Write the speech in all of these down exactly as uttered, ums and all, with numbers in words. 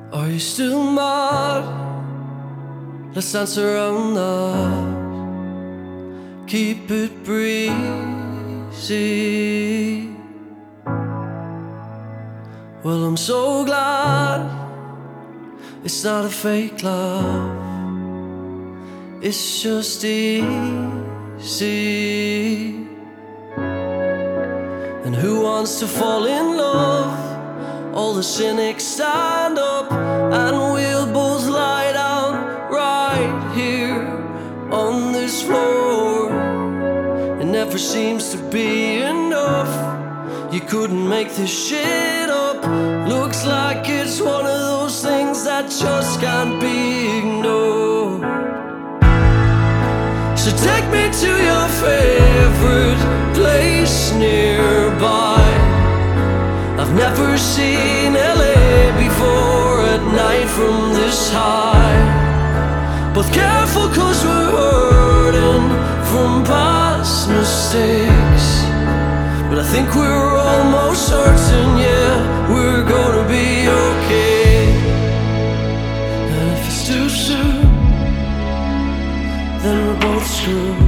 Are you still mad? Let's dance around that. Keep it breezy. Well, I'm so glad it's not a fake love. It's just easy. And who wants to fall in love? All the cynics stand up, and we'll both lie down right here on this floor. It never seems to be enough. You couldn't make this shit up. Looks like it's one of those things that just can't be ignored. So take me to your favorite place nearby. I've never seen L A before at night from this high. But careful, cause we're hurting from past mistakes. But I think we're almost certain, yeah, we're gonna be okay. And if it's too soon, then we're both screwed.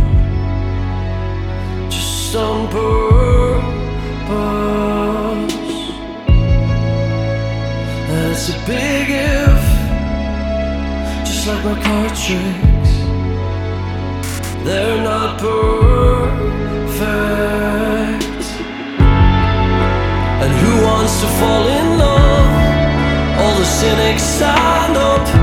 Just on purpose. And it's a big if, just like my card tricks. They're not perfect. And who wants to fall in love? All the cynics stand up,